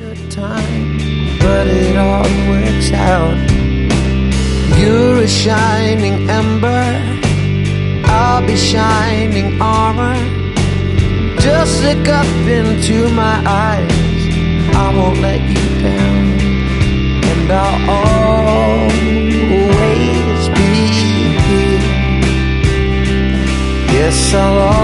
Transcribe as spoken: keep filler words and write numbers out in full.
of time, but it all works out. You're a shining ember, I'll be shining armor. Just look up into my eyes, I won't let you down. And I'll always be here. Yes, I'll always